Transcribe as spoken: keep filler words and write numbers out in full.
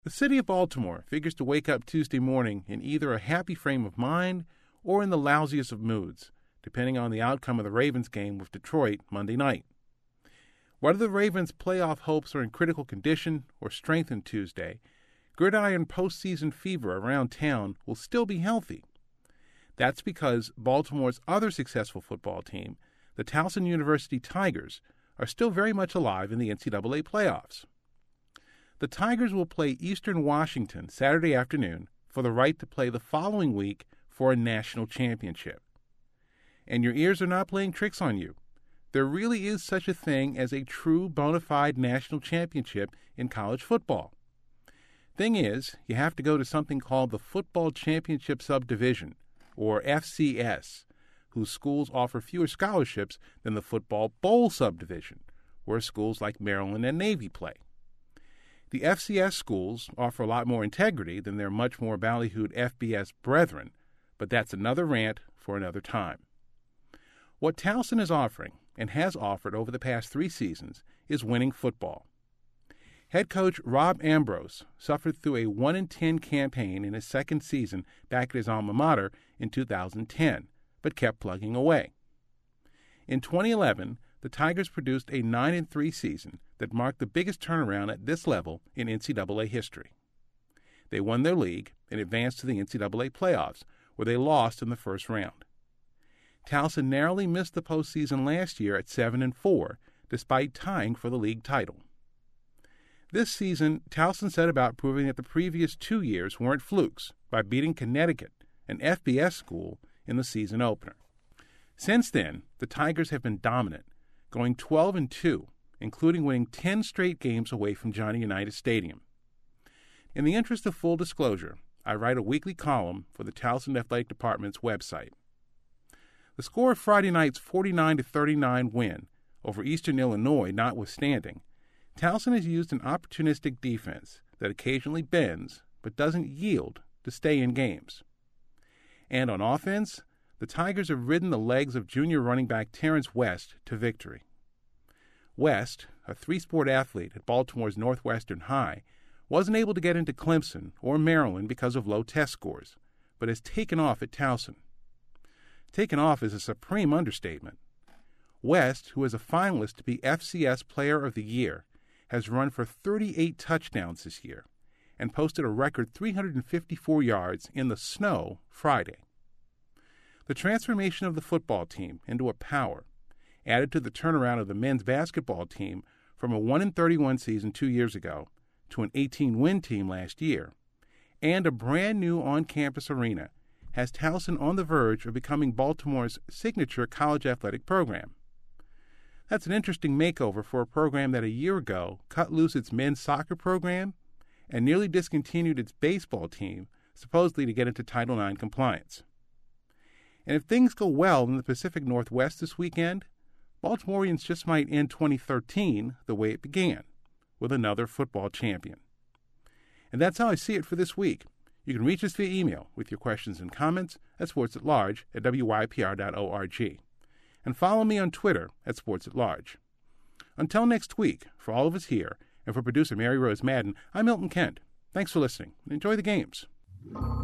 The city of Baltimore figures to wake up Tuesday morning in either a happy frame of mind or in the lousiest of moods, depending on the outcome of the Ravens game with Detroit Monday night. Whether the Ravens' playoff hopes are in critical condition or strengthened Tuesday, gridiron postseason fever around town will still be healthy. That's because Baltimore's other successful football team, the Towson University Tigers, are still very much alive in the N C double A playoffs. The Tigers will play Eastern Washington Saturday afternoon for the right to play the following week for a national championship. And your ears are not playing tricks on you. There really is such a thing as a true bona fide national championship in college football. Thing is, you have to go to something called the Football Championship Subdivision, or F C S, whose schools offer fewer scholarships than the Football Bowl Subdivision, where schools like Maryland and Navy play. The F C S schools offer a lot more integrity than their much more ballyhooed F B S brethren, but that's another rant for another time. What Towson is offering, and has offered over the past three seasons, is winning football. Head coach Rob Ambrose suffered through a one in ten campaign in his second season back at his alma mater in two thousand ten, but kept plugging away. In twenty eleven, the Tigers produced a nine and three season that marked the biggest turnaround at this level in N C double A history. They won their league and advanced to the N C double A playoffs, where they lost in the first round. Towson narrowly missed the postseason last year at seven and four, despite tying for the league title. This season, Towson set about proving that the previous two years weren't flukes by beating Connecticut, an F B S school, in the season opener. Since then, the Tigers have been dominant, going twelve and two, including winning ten straight games away from Johnny Unitas Stadium. In the interest of full disclosure, I write a weekly column for the Towson Athletic Department's website. The score of Friday night's forty-nine to thirty-nine win over Eastern Illinois notwithstanding, Towson has used an opportunistic defense that occasionally bends but doesn't yield to stay in games. And on offense, the Tigers have ridden the legs of junior running back Terrence West to victory. West, a three-sport athlete at Baltimore's Northwestern High, wasn't able to get into Clemson or Maryland because of low test scores, but has taken off at Towson. Taken off is a supreme understatement. West, who is a finalist to be F C S Player of the Year, has run for thirty-eight touchdowns this year and posted a record three hundred fifty-four yards in the snow Friday. The transformation of the football team into a power, added to the turnaround of the men's basketball team from a one and thirty-one season two years ago to an eighteen win team last year, and a brand-new on-campus arena has Towson on the verge of becoming Baltimore's signature college athletic program. That's an interesting makeover for a program that a year ago cut loose its men's soccer program and nearly discontinued its baseball team, supposedly to get into Title nine compliance. And if things go well in the Pacific Northwest this weekend, Baltimoreans just might end twenty thirteen the way it began, with another football champion. And that's how I see it for this week. You can reach us via email with your questions and comments at sports at large at w y p r dot org. And follow me on Twitter at sports at large. Until next week, for all of us here, and for producer Mary Rose Madden, I'm Milton Kent. Thanks for listening, and enjoy the games.